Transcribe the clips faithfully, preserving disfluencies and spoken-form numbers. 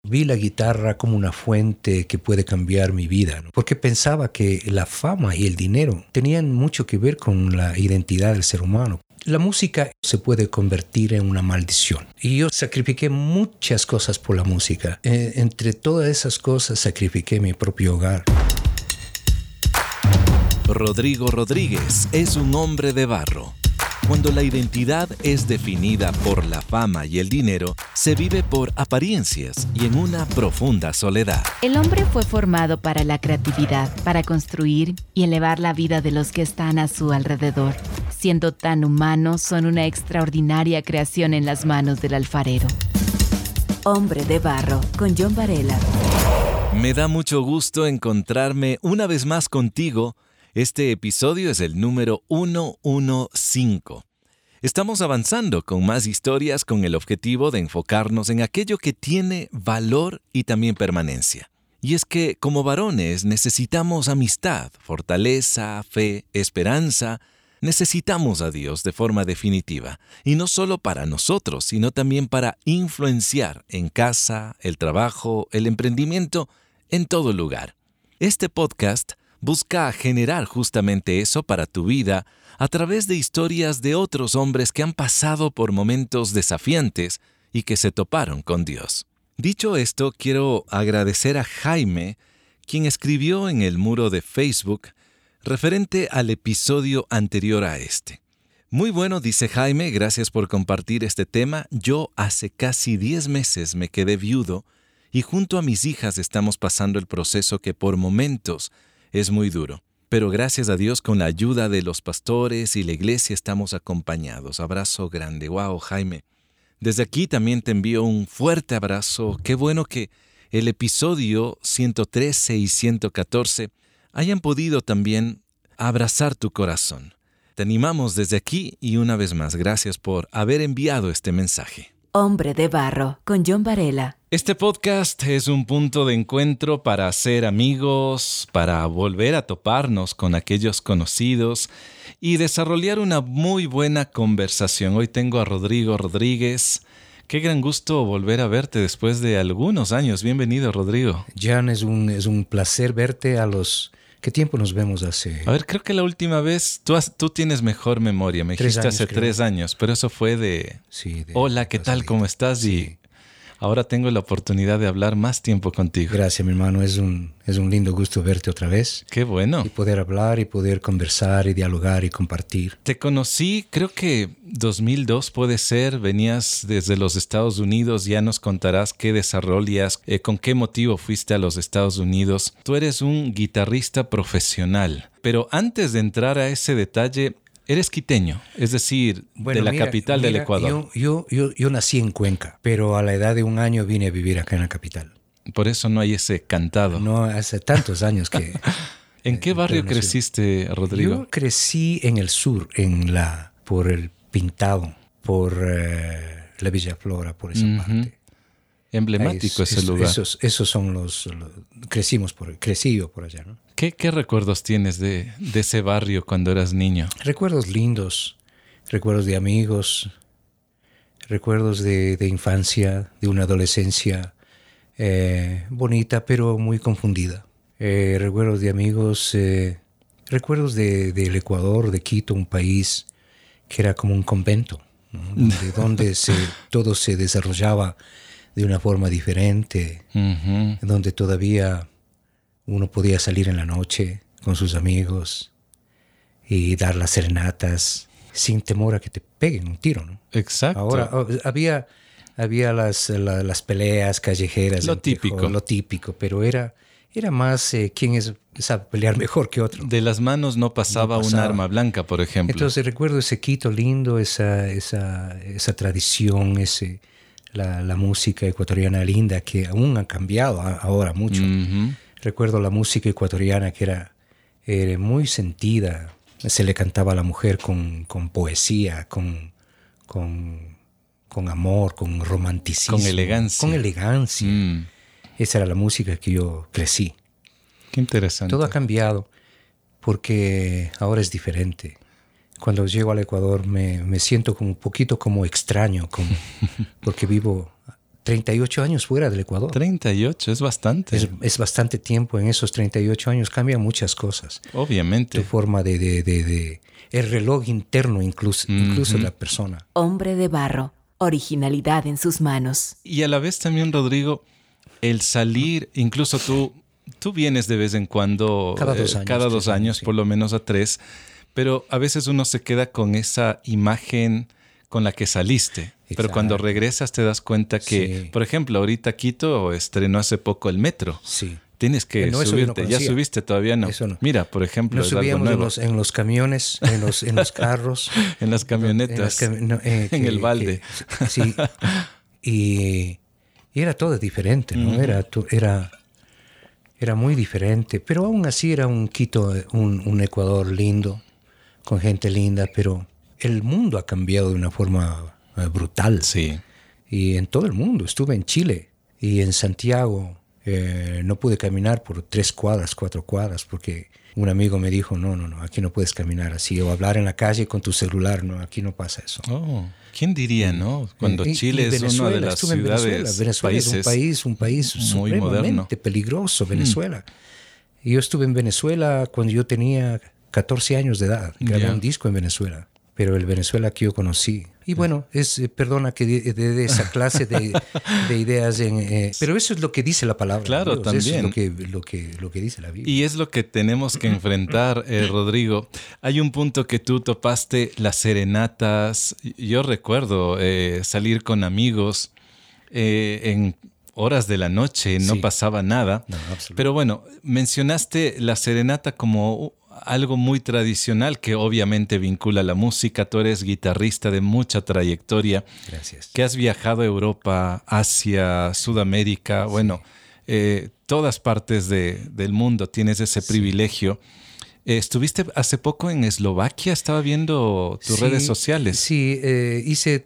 vi la guitarra como una fuente que puede cambiar mi vida, ¿no? Porque pensaba que la fama y el dinero tenían mucho que ver con la identidad del ser humano. La música se puede convertir en una maldición. Y yo sacrifiqué muchas cosas por la música. Eh, entre todas esas cosas sacrifiqué mi propio hogar. Rodrigo Rodríguez es un hombre de barro. Cuando la identidad es definida por la fama y el dinero, se vive por apariencias y en una profunda soledad. El hombre fue formado para la creatividad, para construir y elevar la vida de los que están a su alrededor. Siendo tan humanos, son una extraordinaria creación en las manos del alfarero. Hombre de barro, con John Varela. Me da mucho gusto encontrarme una vez más contigo. Este episodio es el número ciento quince. Estamos avanzando con más historias con el objetivo de enfocarnos en aquello que tiene valor y también permanencia. Y es que como varones necesitamos amistad, fortaleza, fe, esperanza. Necesitamos a Dios de forma definitiva, y no solo para nosotros, sino también para influenciar en casa, el trabajo, el emprendimiento, en todo lugar. Este podcast busca generar justamente eso para tu vida a través de historias de otros hombres que han pasado por momentos desafiantes y que se toparon con Dios. Dicho esto, quiero agradecer a Jaime, quien escribió en el muro de Facebook referente al episodio anterior a este. Muy bueno, dice Jaime, gracias por compartir este tema. Yo hace casi diez meses me quedé viudo y junto a mis hijas estamos pasando el proceso que por momentos es muy duro. Pero gracias a Dios, con la ayuda de los pastores y la iglesia estamos acompañados. Abrazo grande. Wow, Jaime. Desde aquí también te envío un fuerte abrazo. Qué bueno que el episodio ciento trece y ciento catorce hayan podido también abrazar tu corazón. Te animamos desde aquí y una vez más, gracias por haber enviado este mensaje. Hombre de barro, con John Varela. Este podcast es un punto de encuentro para hacer amigos, para volver a toparnos con aquellos conocidos y desarrollar una muy buena conversación. Hoy tengo a Rodrigo Rodríguez. Qué gran gusto volver a verte después de algunos años. Bienvenido, Rodrigo. Jan, es un, es un placer verte a los... ¿Qué tiempo nos vemos hace? A ver, creo que la última vez, tú, has, tú tienes mejor memoria, me dijiste hace creo. tres años, pero eso fue de... Sí, de hola, ¿qué tal? ¿Cómo estás? Sí. Y ahora tengo la oportunidad de hablar más tiempo contigo. Gracias, mi hermano. Es un, es un lindo gusto verte otra vez. Qué bueno. Y poder hablar y poder conversar y dialogar y compartir. Te conocí, creo que dos mil dos puede ser. Venías desde los Estados Unidos. Ya nos contarás qué desarrollas, eh, con qué motivo fuiste a los Estados Unidos. Tú eres un guitarrista profesional. Pero antes de entrar a ese detalle, eres quiteño, es decir, bueno, de la mira, capital mira, del Ecuador. Yo, yo, yo, yo nací en Cuenca, pero a la edad de un año vine a vivir acá en la capital. Por eso no hay ese cantado. No, hace tantos años que... ¿En qué barrio creciste, Rodrigo? Yo crecí en el sur, en la, por el Pintado, por uh, la Villa Flora, por esa uh-huh. parte. Emblemático es, ese es, lugar. Esos, esos son los, los... Crecimos por, crecí yo por allá, ¿no? ¿Qué, qué recuerdos tienes de, de ese barrio cuando eras niño? Recuerdos lindos, recuerdos de amigos, recuerdos de, de infancia, de una adolescencia eh, bonita pero muy confundida. Eh, recuerdos de amigos, eh, recuerdos de, del Ecuador, de Quito, un país que era como un convento, ¿no? donde, donde se, todo se desarrollaba de una forma diferente, uh-huh. donde todavía uno podía salir en la noche con sus amigos y dar las serenatas sin temor a que te peguen un tiro, ¿no? Exacto. Ahora había, había las, la, las peleas callejeras. Lo típico. Quejó, lo típico, pero era, era más eh, quién es, sabe pelear mejor que otro. De las manos no pasaba, no pasaba un arma blanca, por ejemplo. Entonces recuerdo ese Quito lindo, esa, esa, esa tradición, ese, la, la música ecuatoriana linda que aún ha cambiado ahora mucho. Uh-huh. Recuerdo la música ecuatoriana que era, era muy sentida. Se le cantaba a la mujer con, con poesía, con, con, con amor, con romanticismo. Con elegancia. Con elegancia. Mm. Esa era la música que yo crecí. Qué interesante. Todo ha cambiado porque ahora es diferente. Cuando llego al Ecuador me, me siento como un poquito como extraño, como, porque vivo treinta y ocho años fuera del Ecuador. treinta y ocho, es bastante. Es, es bastante tiempo. En esos treinta y ocho años cambian muchas cosas. Obviamente. Tu forma de... de, de, de el reloj interno incluso, uh-huh. incluso de la persona. Hombre de barro, originalidad en sus manos. Y a la vez también, Rodrigo, el salir, incluso tú, tú vienes de vez en cuando, cada dos años, eh, cada dos años, años sí. por lo menos a tres, pero a veces uno se queda con esa imagen con la que saliste. Exacto. Pero cuando regresas te das cuenta que, sí. por ejemplo, ahorita Quito estrenó hace poco el metro. Sí. Tienes que no, subirte. No ya subiste, todavía no. no. Mira, por ejemplo, nos es algo subíamos nuevo. En los, en los camiones, en los, en los carros. en las camionetas. En, las cami no, eh, en que, el balde. Que, sí. Y, y era todo diferente, ¿no? Uh-huh. Era, era, era muy diferente. Pero aún así era un Quito, un, un Ecuador lindo, con gente linda. Pero el mundo ha cambiado de una forma uh, brutal. Sí. Y en todo el mundo. Estuve en Chile y en Santiago. Eh, no pude caminar por tres cuadras, cuatro cuadras, porque un amigo me dijo, no, no, no, aquí no puedes caminar así, o hablar en la calle con tu celular, no, aquí no pasa eso. Oh, ¿quién diría, no? Cuando y, Chile y es una de las ciudades, Venezuela, Venezuela países es un país, un país muy supremamente moderno. Peligroso, Venezuela. Mm. Y yo estuve en Venezuela cuando yo tenía catorce años de edad, grabé yeah. un disco en Venezuela, pero el Venezuela que yo conocí. Y bueno, es, eh, perdona que dé de, de esa clase de, de ideas, en, eh, pero eso es lo que dice la palabra. Claro, Dios, también. Eso es lo que, lo, que, lo que dice la Biblia. Y es lo que tenemos que enfrentar, eh, Rodrigo. Hay un punto que tú topaste, las serenatas. Yo recuerdo eh, salir con amigos eh, en horas de la noche, no sí. pasaba nada. No, pero bueno, mencionaste la serenata como algo muy tradicional que obviamente vincula la música. Tú eres guitarrista de mucha trayectoria. Gracias. Que has viajado a Europa, Asia, Sudamérica, sí. bueno, eh, todas partes de, del mundo tienes ese sí. privilegio. Eh, estuviste hace poco en Eslovaquia, estaba viendo tus sí, redes sociales. Sí, eh, hice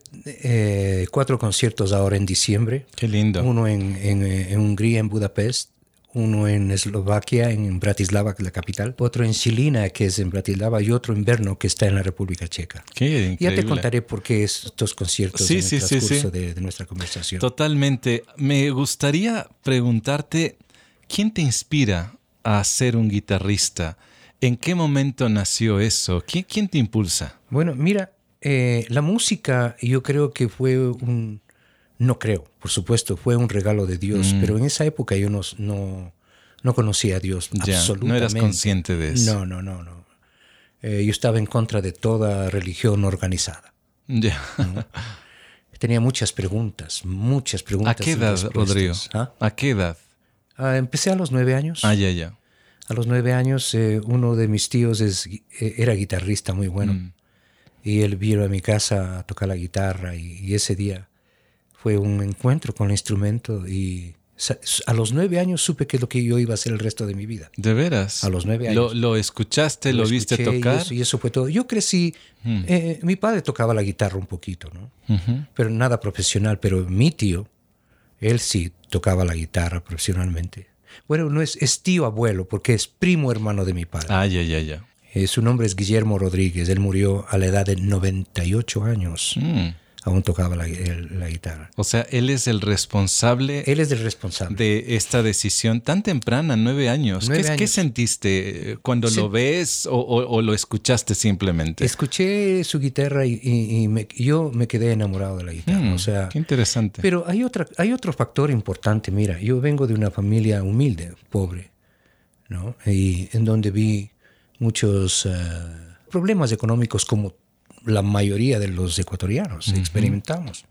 eh, cuatro conciertos ahora en diciembre. Qué lindo. Uno en, en, en Hungría, en Budapest. Uno en Eslovaquia, en Bratislava, que es la capital. Otro en Žilina, que es en Bratislava. Y otro en Brno, que está en la República Checa. Qué increíble. Ya te contaré por qué estos conciertos sí, en sí, el transcurso sí, sí. De, de nuestra conversación. Totalmente. Me gustaría preguntarte, ¿quién te inspira a ser un guitarrista? ¿En qué momento nació eso? ¿Quién, quién te impulsa? Bueno, mira, eh, la música yo creo que fue un... No creo, por supuesto, fue un regalo de Dios, mm. pero en esa época yo no, no, no conocía a Dios ya, absolutamente. No eras consciente de eso. No, no, no. no. Eh, yo estaba en contra de toda religión organizada. Ya. ¿no? Tenía muchas preguntas, muchas preguntas. ¿A qué edad, Rodrigo? ¿Ah? ¿A qué edad? Ah, empecé a los nueve años. Ah, ya, ya. A los nueve años eh, uno de mis tíos es, eh, era guitarrista muy bueno mm. y él vino a mi casa a tocar la guitarra y, y ese día fue un encuentro con el instrumento y a los nueve años supe que es lo que yo iba a hacer el resto de mi vida. ¿De veras? A los nueve años. ¿Lo, lo escuchaste, lo, lo viste tocar? Y eso, y eso fue todo. Yo crecí, hmm. eh, mi padre tocaba la guitarra un poquito, ¿no? Uh-huh. Pero nada profesional, pero mi tío, él sí tocaba la guitarra profesionalmente. Bueno, no es, es tío abuelo, porque es primo hermano de mi padre. Ah, ya, ya, ya. Eh, su nombre es Guillermo Rodríguez, él murió a la edad de noventa y ocho años. Mm. Aún tocaba la, el, la guitarra. O sea, él es el responsable. Él es el responsable. De esta decisión tan temprana, nueve años. Nueve ¿Qué, años. ¿Qué sentiste cuando Se... lo ves o, o, o lo escuchaste simplemente? Escuché su guitarra y, y, y me, yo me quedé enamorado de la guitarra. Mm, o sea, qué interesante. Pero hay, otra, hay otro factor importante. Mira, yo vengo de una familia humilde, pobre, ¿no? Y en donde vi muchos uh, problemas económicos como la mayoría de los ecuatorianos uh-huh. experimentamos.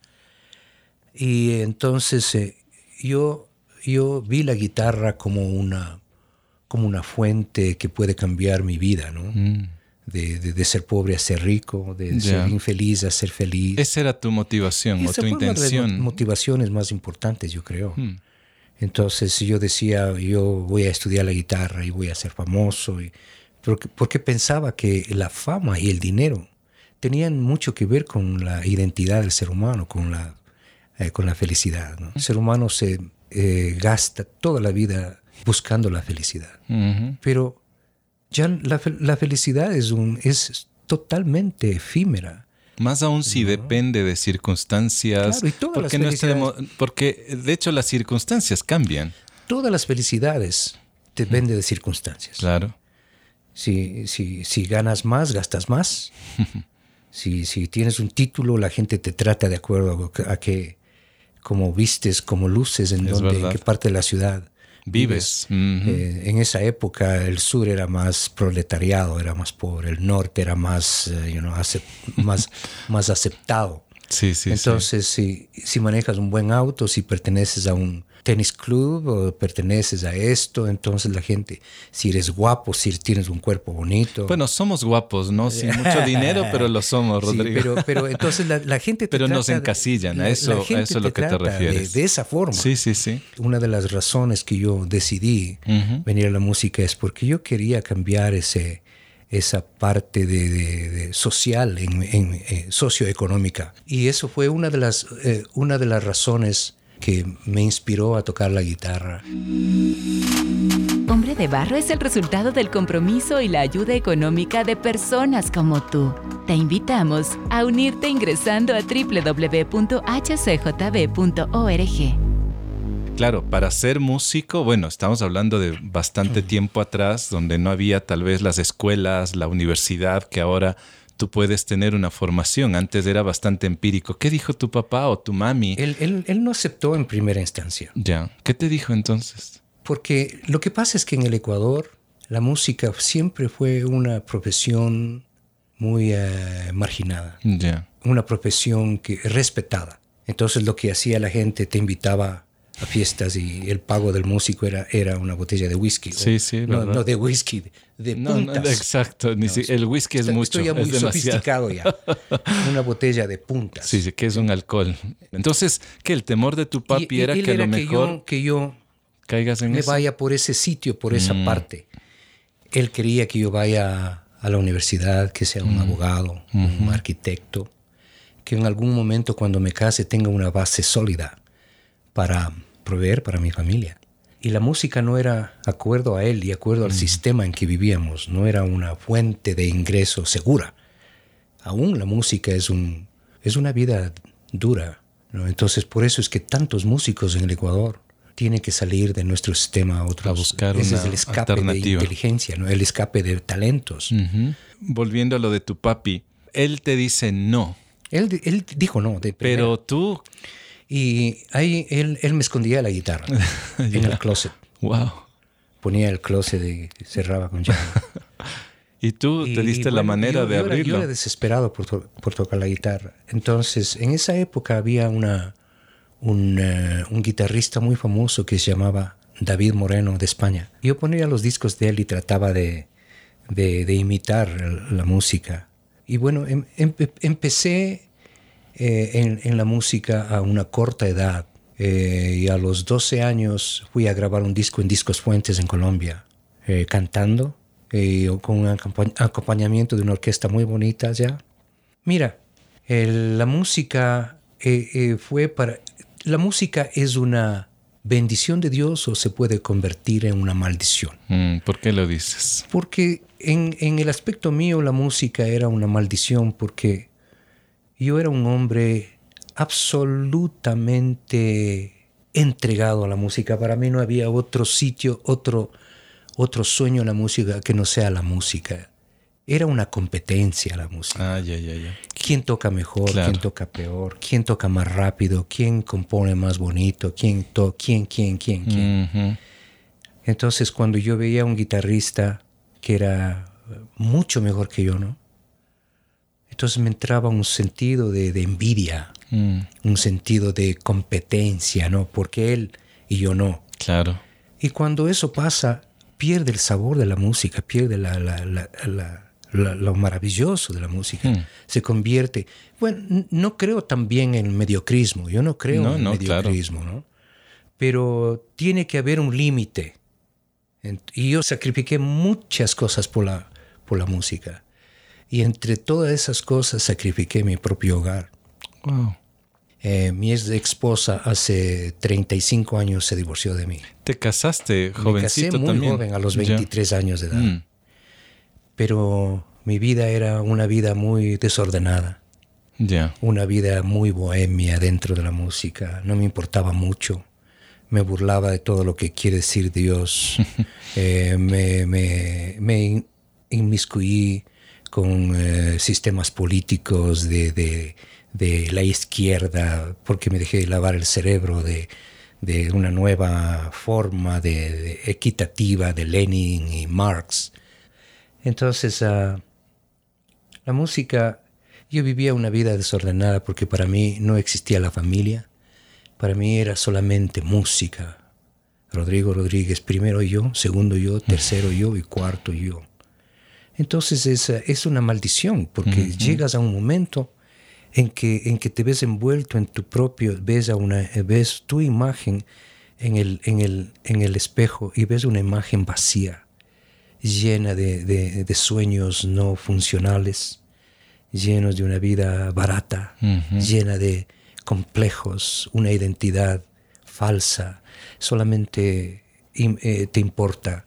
Y entonces eh, yo, yo vi la guitarra como una, como una fuente que puede cambiar mi vida, ¿no? Mm. De, de, de ser pobre a ser rico, de yeah. ser infeliz a ser feliz. Esa era tu motivación o tu intención. Una de las motivaciones más importantes, yo creo. Mm. Entonces yo decía, yo voy a estudiar la guitarra y voy a ser famoso. Y, porque, porque pensaba que la fama y el dinero tenían mucho que ver con la identidad del ser humano, con la, eh, con la felicidad, ¿no? El ser humano se eh, gasta toda la vida buscando la felicidad. Uh-huh. Pero ya la, la felicidad es, un, es totalmente efímera. Más aún si ¿no? depende de circunstancias. Claro, y todas porque, las no felicidades, estemos, porque de hecho las circunstancias cambian. todas las felicidades dependen de circunstancias. Claro. Si, si, si ganas más, gastas más. si, si tienes un título, la gente te trata de acuerdo a que, cómo vistes, cómo luces, en, dónde, en qué parte de la ciudad vives. vives. Uh-huh. Eh, en esa época el sur era más proletariado, era más pobre, el norte era más, uh, you know, acep- más, más aceptado. Sí, sí, Entonces, sí. Si, si manejas un buen auto, si perteneces a un tenis club o perteneces a esto, entonces la gente, si eres guapo, si tienes un cuerpo bonito. Bueno, somos guapos, ¿no? Sin mucho dinero, pero lo somos, Rodrigo. Sí, pero, pero entonces la, la gente te Pero trata nos encasillan, de, a eso, la, la gente a eso es lo que te refieres. De, de esa forma. Sí, sí, sí. Una de las razones que yo decidí uh-huh. venir a la música es porque yo quería cambiar ese... esa parte de, de, de social, en, en, eh, socioeconómica. Y eso fue una de las, eh, una de las razones que me inspiró a tocar la guitarra. Hombre de Barro es el resultado del compromiso y la ayuda económica de personas como tú. Te invitamos a unirte ingresando a doble u doble u doble u punto h c j b punto org. Claro, para ser músico, bueno, estamos hablando de bastante tiempo atrás, donde no había tal vez las escuelas, la universidad, que ahora tú puedes tener una formación. Antes era bastante empírico. ¿Qué dijo tu papá o tu mami? Él, él, él no aceptó en primera instancia. Ya. ¿Qué te dijo entonces? Porque lo que pasa es que en el Ecuador la música siempre fue una profesión muy uh, marginada. Ya. Una profesión que, respetada. Entonces lo que hacía la gente, te invitaba a fiestas y el pago del músico era, era una botella de whisky. Sí, o, sí, no, ¿verdad? No de whisky, de no, puntas. No, exacto. Ni no, si, el whisky es está, mucho. Estoy ya muy es sofisticado ya. Una botella de puntas. Sí, sí, que es un alcohol. Entonces, ¿qué? El temor de tu papi y, y, era que a lo que mejor yo, que yo caigas en me eso. vaya por ese sitio, por esa mm. parte. Él quería que yo vaya a la universidad, que sea un mm. abogado, mm-hmm. un arquitecto, que en algún momento cuando me case tenga una base sólida para proveer para mi familia. Y la música no era acuerdo a él y acuerdo mm. al sistema en que vivíamos, no era una fuente de ingreso segura. Aún la música es, un, es una vida dura, ¿no? Entonces por eso es que tantos músicos en el Ecuador tienen que salir de nuestro sistema a otros. A buscar Ese una es el escape de inteligencia, ¿no? El escape de talentos. Uh-huh. Volviendo a lo de tu papi, él te dice no. Él, él dijo no. De Pero tú... Y ahí él, él me escondía la guitarra en el closet. Wow. Ponía el closet y cerraba con llave. ¿Y tú y, te diste y la bueno, manera yo, de yo abrirlo? Era, yo era desesperado por, to- por tocar la guitarra. Entonces, en esa época había una, un, uh, un guitarrista muy famoso que se llamaba David Moreno de España. Yo ponía los discos de él y trataba de, de, de imitar la música. Y bueno, em, em, empecé... Eh, en, en la música a una corta edad eh, y a los doce años fui a grabar un disco en Discos Fuentes en Colombia, eh, cantando eh, con un acompañ- acompañamiento de una orquesta muy bonita allá. Mira, el, la música eh, eh, fue para... La música es una bendición de Dios o se puede convertir en una maldición. Mm, ¿Por qué lo dices? Porque en, en el aspecto mío la música era una maldición porque yo era un hombre absolutamente entregado a la música. Para mí no había otro sitio, otro, otro sueño en la música que no sea la música. Era una competencia la música. Ah, ya, ya, ya. ¿Quién toca mejor? Claro. ¿Quién toca peor? ¿Quién toca más rápido? ¿Quién compone más bonito? ¿Quién, to- quién, quién, quién, quién? Uh-huh. Entonces, cuando yo veía a un guitarrista que era mucho mejor que yo, ¿no? Entonces me entraba un sentido de, de envidia, mm. un sentido de competencia, ¿no? Porque él y yo no. Claro. Y cuando eso pasa, pierde el sabor de la música, pierde la, la, la, la, la, lo maravilloso de la música. Mm. Se convierte... Bueno, no creo también en mediocrismo, yo no creo no, en no, mediocrismo, claro. ¿no? Pero tiene que haber un límite. Y yo sacrifiqué muchas cosas por la, por la música. Y entre todas esas cosas sacrifiqué mi propio hogar. Wow. Eh, mi ex esposa hace treinta y cinco años se divorció de mí. ¿Te casaste jovencito Me casé muy también? joven, a los veintitrés ya. años de edad. Mm. Pero mi vida era una vida muy desordenada. Yeah. Una vida muy bohemia dentro de la música. No me importaba mucho. Me burlaba de todo lo que quiere decir Dios. eh, me, me, me inmiscuí con eh, sistemas políticos de, de, de la izquierda porque me dejé lavar el cerebro de, de una nueva forma de, de equitativa de Lenin y Marx. Entonces, uh, la música... Yo vivía una vida desordenada porque para mí no existía la familia. Para mí era solamente música. Rodrigo Rodríguez, primero yo, segundo yo, tercero yo y cuarto yo. Entonces es, es una maldición porque uh-huh. llegas a un momento en que, en que te ves envuelto en tu propio, ves, a una, ves tu imagen en el, en, el, en el espejo y ves una imagen vacía, llena de, de, de sueños no funcionales, llenos de una vida barata, uh-huh. llena de complejos, una identidad falsa. Solamente eh, te importa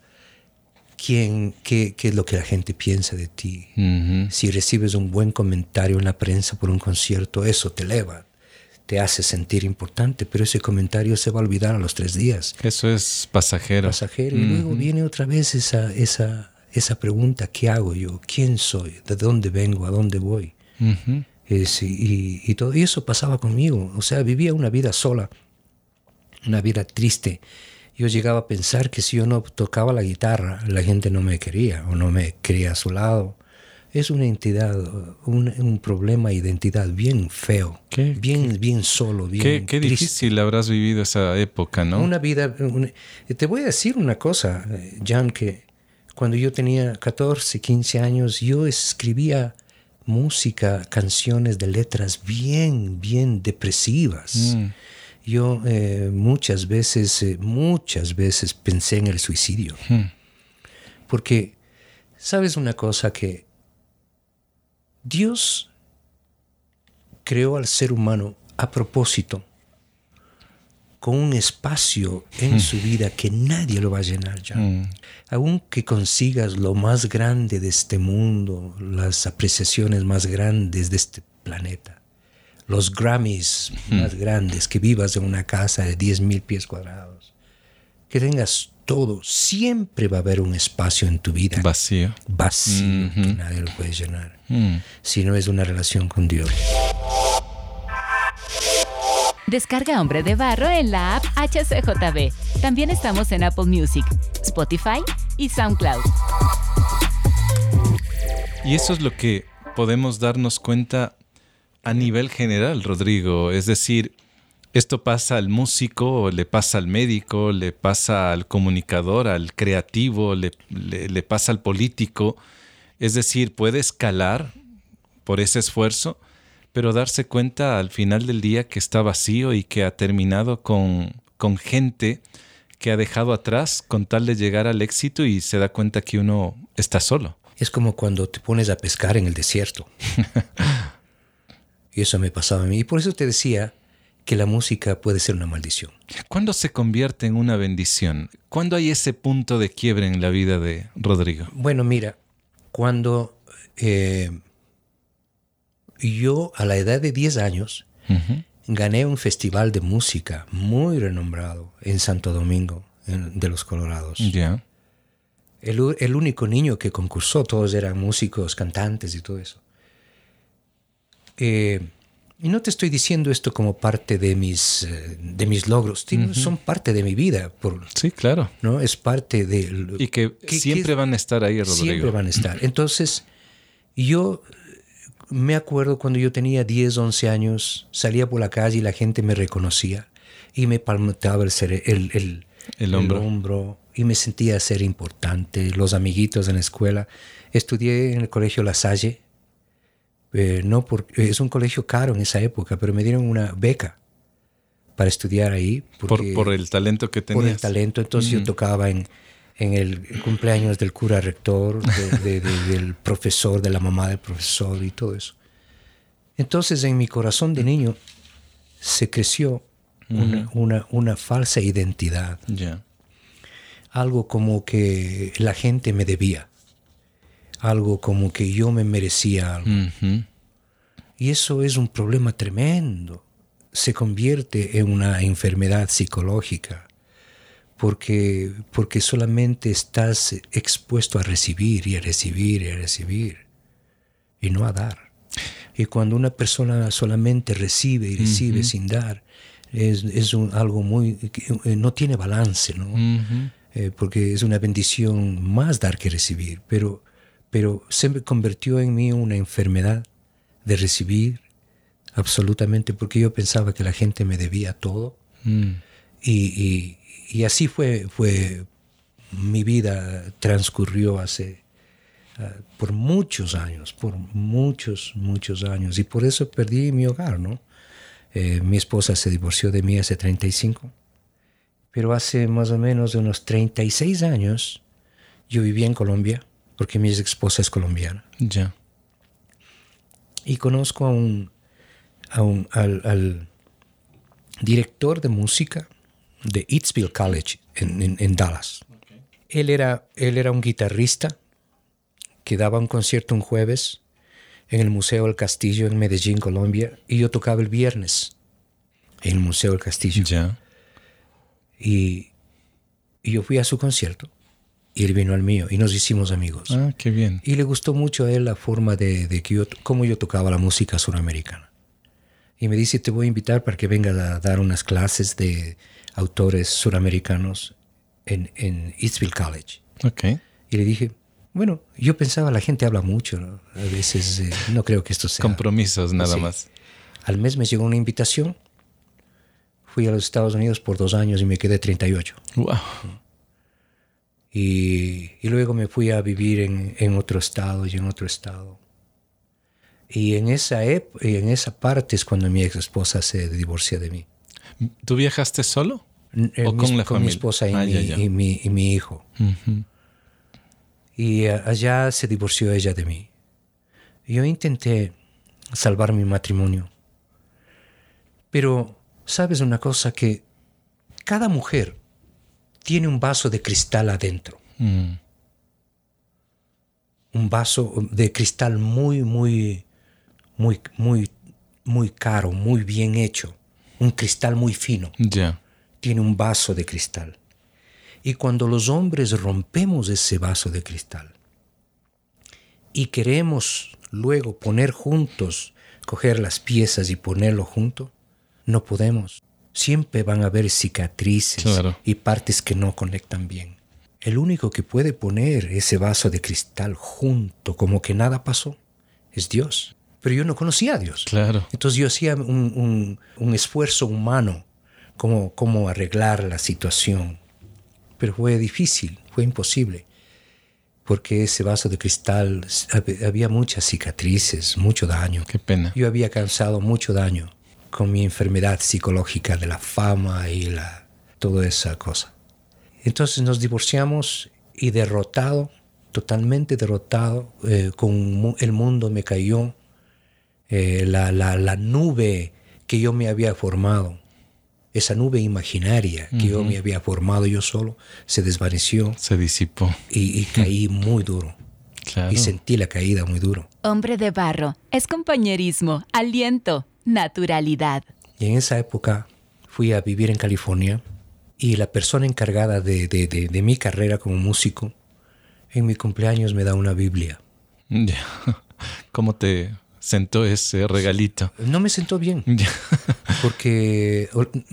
quién, qué, qué es lo que la gente piensa de ti. Uh-huh. Si recibes un buen comentario en la prensa por un concierto, eso te eleva, te hace sentir importante, pero ese comentario se va a olvidar a los tres días. Eso es pasajero. Pasajero. Uh-huh. Y luego viene otra vez esa... esa Esa pregunta, ¿qué hago yo? ¿Quién soy? ¿De dónde vengo? ¿A dónde voy? Uh-huh. es, y, y todo y eso pasaba conmigo. O sea, vivía una vida sola, una vida triste. Yo llegaba a pensar que si yo no tocaba la guitarra, la gente no me quería o no me quería a su lado. Es una identidad, un, un problema de identidad bien feo, ¿Qué, bien, qué, bien solo, bien qué, qué triste. Difícil habrás vivido esa época, ¿no? Una vida... Una, te voy a decir una cosa, Jan, que cuando yo tenía catorce, quince años, yo escribía música, canciones de letras bien, bien depresivas. Mm. Yo eh, muchas veces, eh, muchas veces pensé en el suicidio. Mm. Porque, ¿sabes una cosa? Que Dios creó al ser humano a propósito, con un espacio en mm. su vida que nadie lo va a llenar ya. Mm. Aunque consigas lo más grande de este mundo, las apreciaciones más grandes de este planeta, los Grammys mm. más grandes, que vivas en una casa de diez mil pies cuadrados, que tengas todo, siempre va a haber un espacio en tu vida vacío, vacío mm-hmm. que nadie lo puede llenar, mm. si no es una relación con Dios. Descarga Hombre de Barro en la app H C J B. También estamos en Apple Music, Spotify y SoundCloud. Y eso es lo que podemos darnos cuenta a nivel general, Rodrigo. Es decir, esto pasa al músico, le pasa al médico, le pasa al comunicador, al creativo, le, le, le pasa al político. Es decir, puede escalar por ese esfuerzo, pero darse cuenta al final del día que está vacío y que ha terminado con, con gente que ha dejado atrás con tal de llegar al éxito y se da cuenta que uno está solo. Es como cuando te pones a pescar en el desierto. Y eso me pasaba a mí. Y por eso te decía que la música puede ser una maldición. ¿Cuándo se convierte en una bendición? ¿Cuándo hay ese punto de quiebre en la vida de Rodrigo? Bueno, mira, cuando... Eh, Yo, a la edad de diez años, uh-huh. gané un festival de música muy renombrado en Santo Domingo, en, de los Colorados. Yeah. El, el único niño que concursó, todos eran músicos, cantantes y todo eso. Eh, y no te estoy diciendo esto como parte de mis, de mis logros, uh-huh. son parte de mi vida. Por, sí, claro. ¿no? Es parte de... Y que, que siempre que, van a estar ahí, Rodrigo. Siempre van a estar. Entonces, yo... Me acuerdo cuando yo tenía diez, once años, salía por la calle y la gente me reconocía y me palmeaba el, el, el, el, hombro. el hombro y me sentía ser importante. Los amiguitos en la escuela. Estudié en el colegio La Salle. Eh, no por, es un colegio caro en esa época, pero me dieron una beca para estudiar ahí. Por, por el talento que tenías. Por el talento. Entonces mm. yo tocaba en... en el cumpleaños del cura rector, de, de, de, del profesor, de la mamá del profesor y todo eso. Entonces en mi corazón de niño se creció uh-huh. una, una, una falsa identidad. Yeah. Algo como que la gente me debía. Algo como que yo me merecía algo. Uh-huh. Y eso es un problema tremendo. Se convierte en una enfermedad psicológica porque, porque solamente estás expuesto a recibir y a recibir y a recibir y no a dar. Y cuando una persona solamente recibe y recibe uh-huh. sin dar, es, es un, algo muy... no tiene balance, ¿no? Uh-huh. Eh, porque es una bendición más dar que recibir, pero, pero se me convirtió en mí una enfermedad de recibir absolutamente, porque yo pensaba que la gente me debía todo. Mm. Y, y, y así fue, fue mi vida transcurrió hace, uh, por muchos años, por muchos, muchos años. Y por eso perdí mi hogar, ¿no? Eh, mi esposa se divorció de mí hace treinta y cinco, pero hace más o menos unos treinta y seis años yo vivía en Colombia, porque mi ex esposa es colombiana. Ya. Yeah. Y conozco a un, a un, al, al director de música de Eatsville College en, en, en Dallas. Okay. Él era, él era un guitarrista que daba un concierto un jueves en el Museo del Castillo en Medellín, Colombia, y yo tocaba el viernes en el Museo del Castillo. Ya. Y, y yo fui a su concierto y él vino al mío y nos hicimos amigos. Ah, qué bien. Y le gustó mucho a él la forma de, de que yo, cómo yo tocaba la música suramericana. Y me dice, te voy a invitar para que vengas a dar unas clases de autores suramericanos en, en Eatsville College. Okay. Y le dije, bueno, yo pensaba, la gente habla mucho, ¿no? A veces eh, no creo que esto sea... Compromisos, nada sí. más. Al mes me llegó una invitación. Fui a los Estados Unidos por dos años y me quedé treinta y ocho. Wow. Y, y luego me fui a vivir en, en otro estado y en otro estado. Y en esa, ep- en esa parte es cuando mi ex esposa se divorcia de mí. ¿Tú viajaste solo? Eh, ¿O mi, con la con familia? mi esposa y, ah, mi, ya, ya. y, mi, y mi hijo. Uh-huh. Y uh, allá se divorció ella de mí. Yo intenté salvar mi matrimonio. Pero, ¿sabes una cosa? Que cada mujer tiene un vaso de cristal adentro. Mm. Un vaso de cristal muy, muy, muy, muy, muy caro, muy bien hecho. Un cristal muy fino. Ya. Yeah. Tiene un vaso de cristal. Y cuando los hombres rompemos ese vaso de cristal y queremos luego poner juntos, coger las piezas y ponerlo junto, no podemos. Siempre van a haber cicatrices claro. y partes que no conectan bien. El único que puede poner ese vaso de cristal junto como que nada pasó es Dios. Pero yo no conocía a Dios. Claro. Entonces yo hacía un, un, un esfuerzo humano como, como arreglar la situación. Pero fue difícil, fue imposible. Porque ese vaso de cristal, había muchas cicatrices, mucho daño. Qué pena. Yo había causado mucho daño con mi enfermedad psicológica de la fama y la, toda esa cosa. Entonces nos divorciamos y derrotado, totalmente derrotado, eh, con el mundo me cayó, eh, la, la, la nube que yo me había formado, esa nube imaginaria que uh-huh. yo me había formado yo solo, se desvaneció. Se disipó. Y, y caí muy duro. Claro. Y sentí la caída muy duro. Hombre de barro es compañerismo, aliento, naturalidad. Y en esa época fui a vivir en California y la persona encargada de, de, de, de mi carrera como músico, en mi cumpleaños me da una Biblia. ¿Cómo te sentó ese regalito? No me sentó bien. Porque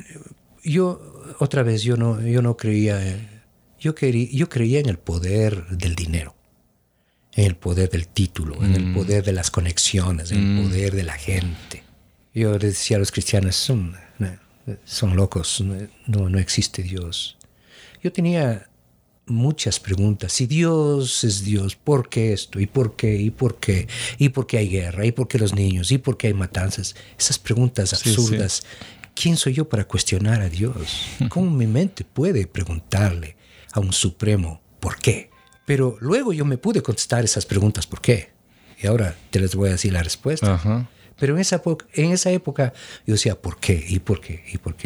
yo, otra vez, yo no, yo no creía, yo, quería, yo creía en el poder del dinero, en el poder del título, mm. en el poder de las conexiones, en mm. el poder de la gente. Yo decía a los cristianos, son, son locos, no, no existe Dios. Yo tenía muchas preguntas. Si Dios es Dios, ¿por qué esto? ¿Y por qué? ¿Y por qué? ¿Y por qué hay guerra? ¿Y por qué los niños? ¿Y por qué hay matanzas? Esas preguntas absurdas. Sí, sí. ¿Quién soy yo para cuestionar a Dios? ¿Cómo mi mente puede preguntarle a un supremo por qué? Pero luego yo me pude contestar esas preguntas ¿por qué? Y ahora te les voy a decir la respuesta. Uh-huh. Pero en esa, en esa época yo decía ¿por qué? ¿Y por qué? ¿Y por qué?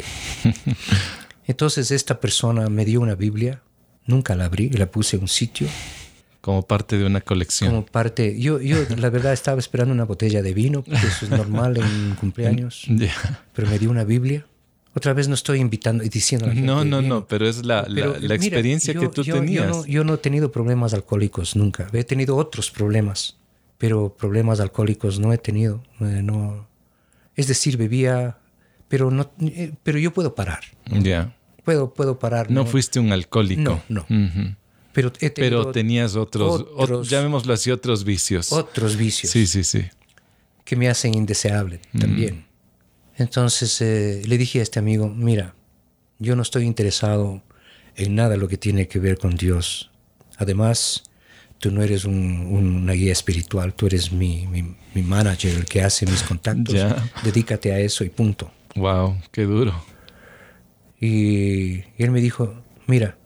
Entonces esta persona me dio una Biblia. Nunca la abrí, la puse en un sitio. como parte de una colección. Como parte, yo, yo la verdad estaba esperando una botella de vino, porque eso es normal en un cumpleaños, Yeah. pero me dio una Biblia. Otra vez no estoy invitando y diciendo a la gente. No, no, vino, no, pero es la, pero, la, la mira, experiencia yo, que tú yo, tenías. Yo no, yo no he tenido problemas alcohólicos nunca. He tenido otros problemas, pero problemas alcohólicos no he tenido. Eh, no, es decir, bebía, pero no, eh, pero yo puedo parar. Ya. Yeah. Puedo, puedo parar. No, no fuiste un alcohólico. No, no. Uh-huh. Pero, he pero tenías otros, otros, ot, llamémoslo así, otros vicios. Otros vicios. Sí, sí, sí. Que me hacen indeseable mm. también. Entonces eh, le dije a este amigo, mira, yo no estoy interesado en nada de lo que tiene que ver con Dios. Además, tú no eres un, un, una guía espiritual, tú eres mi, mi, mi manager, el que hace mis contactos. Ya. Dedícate a eso y punto. Wow, qué duro. Y, y él me dijo, mira,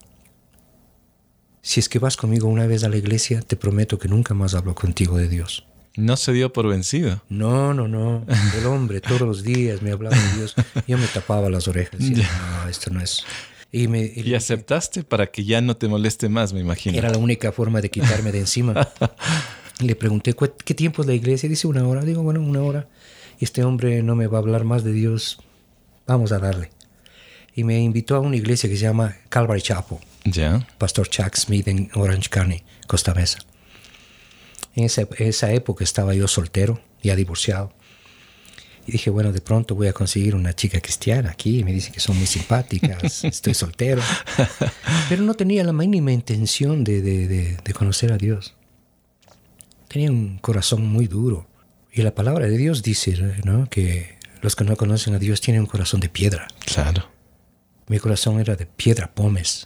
si es que vas conmigo una vez a la iglesia, te prometo que nunca más hablo contigo de Dios. No se dio por vencido. No, no, no. El hombre todos los días me hablaba de Dios. Yo me tapaba las orejas. Y decía, no, esto no es. Y, me, y, y aceptaste para que ya no te moleste más, me imagino. Era la única forma de quitarme de encima. Le pregunté, ¿qué tiempo es la iglesia? Dice una hora. Digo, bueno, una hora. Y este hombre no me va a hablar más de Dios. Vamos a darle. Y me invitó a una iglesia que se llama Calvary Chapel. Ya. Yeah. Pastor Chuck Smith en Orange County, Costa Mesa. En esa, esa época estaba yo soltero, ya divorciado. Y dije, bueno, de pronto voy a conseguir una chica cristiana aquí. Me dicen que son muy simpáticas, estoy soltero. Pero no tenía la mínima intención de, de, de, de conocer a Dios. Tenía un corazón muy duro. Y la palabra de Dios dice, ¿no?, que los que no conocen a Dios tienen un corazón de piedra. Claro. Mi corazón era de piedra pómez.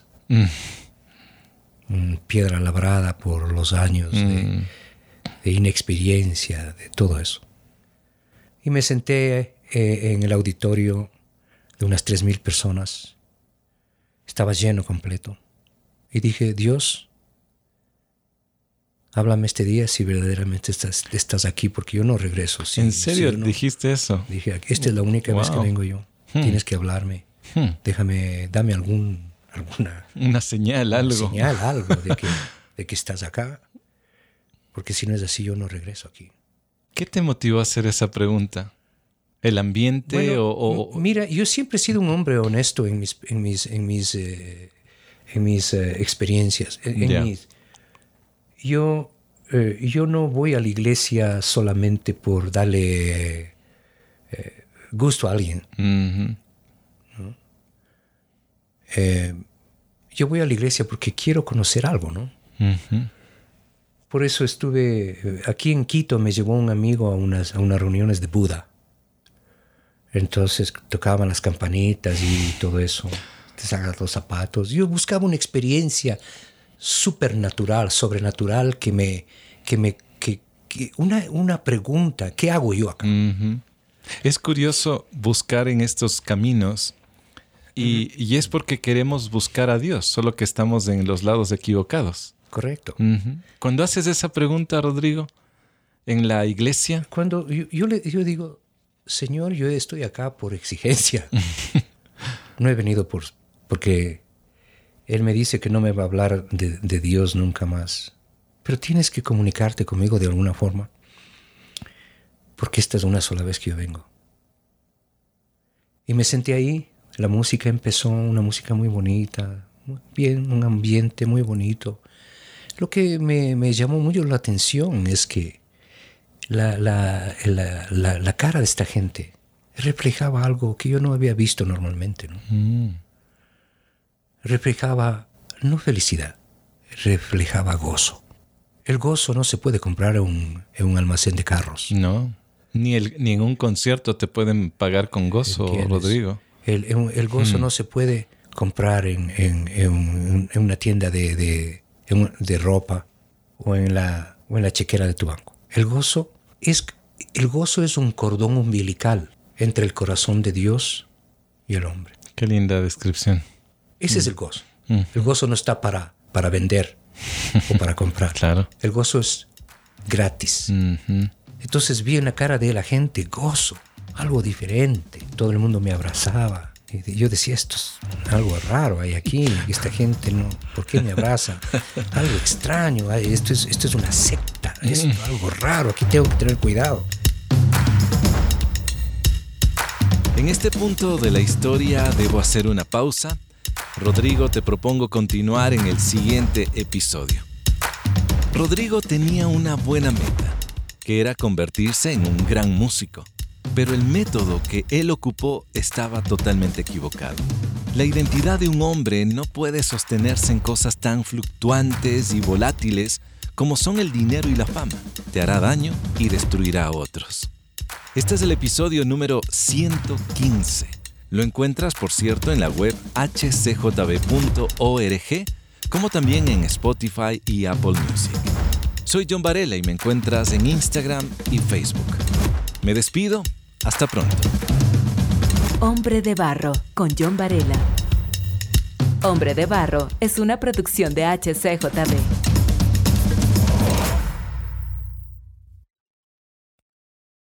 Mm. Piedra labrada por los años mm. de, de inexperiencia, de todo eso. Y me senté eh, en el auditorio de unas tres mil personas. Estaba lleno completo. Y dije, Dios, háblame este día si verdaderamente estás, estás aquí, porque yo no regreso. Si, ¿En serio si no, dijiste eso? Dije, esta es la única wow. vez que vengo yo. Hmm. Tienes que hablarme. Hmm. Déjame, dame algún, alguna... Una señal, una algo. señal, algo de que, de que estás acá. Porque si no es así, yo no regreso aquí. ¿Qué te motivó a hacer esa pregunta? ¿El ambiente bueno, o, o...? Mira, yo siempre he sido un hombre honesto en mis, en mis, en mis, eh, en mis eh, experiencias. En, yeah. en mis, yo, eh, yo no voy a la iglesia solamente por darle eh, gusto a alguien. Mm-hmm. ¿No? Eh, yo voy a la iglesia porque quiero conocer algo, ¿no? Mm-hmm. Por eso estuve... Aquí en Quito me llevó un amigo a unas, a unas reuniones de Buda. Entonces tocaban las campanitas y todo eso. Te sacas los zapatos. Yo buscaba una experiencia supernatural, sobrenatural, que me... Que me que, que una, una pregunta, ¿qué hago yo acá? Mm-hmm. Es curioso buscar en estos caminos y, mm-hmm. y es porque queremos buscar a Dios, solo que estamos en los lados equivocados. Correcto. Uh-huh. Cuando haces esa pregunta, Rodrigo, en la iglesia... Cuando yo, yo, le, yo digo, Señor, yo estoy acá por exigencia. No he venido por, porque Él me dice que no me va a hablar de, de Dios nunca más. Pero tienes que comunicarte conmigo de alguna forma. Porque esta es una sola vez que yo vengo. Y me senté ahí, la música empezó, una música muy bonita, muy bien, un ambiente muy bonito. Lo que me, me llamó mucho la atención es que la, la, la, la, la cara de esta gente reflejaba algo que yo no había visto normalmente, ¿no? Mm. Reflejaba no felicidad, reflejaba gozo. El gozo no se puede comprar en un, en un almacén de carros. No, ni, el, ni en un concierto te pueden pagar con gozo, ¿entiendes? Rodrigo. El, el, el gozo mm. no se puede comprar en, en, en, en una tienda de... de de ropa o en la o en la chequera de tu banco. El gozo es el gozo es un cordón umbilical entre el corazón de Dios y el hombre. Qué linda descripción. Ese mm. es el gozo. Mm. El gozo no está para para vender o para comprar. Claro. El gozo es gratis. Mm-hmm. Entonces vi en la cara de la gente gozo, algo diferente. Todo el mundo me abrazaba Y yo decía, esto es algo raro, hay aquí, esta gente, no, ¿por qué me abraza? Algo extraño, esto es, esto es una secta, esto es algo raro, aquí tengo que tener cuidado. En este punto de la historia debo hacer una pausa. Rodrigo, te propongo continuar en el siguiente episodio. Rodrigo tenía una buena meta, que era convertirse en un gran músico. Pero el método que él ocupó estaba totalmente equivocado. La identidad de un hombre no puede sostenerse en cosas tan fluctuantes y volátiles como son el dinero y la fama. Te hará daño y destruirá a otros. Este es el episodio número ciento quince. Lo encuentras, por cierto, en la web h c j b punto org, como también en Spotify y Apple Music. Soy John Varela y me encuentras en Instagram y Facebook. Me despido. Hasta pronto. Hombre de Barro, con John Varela. Hombre de Barro es una producción de H C J B.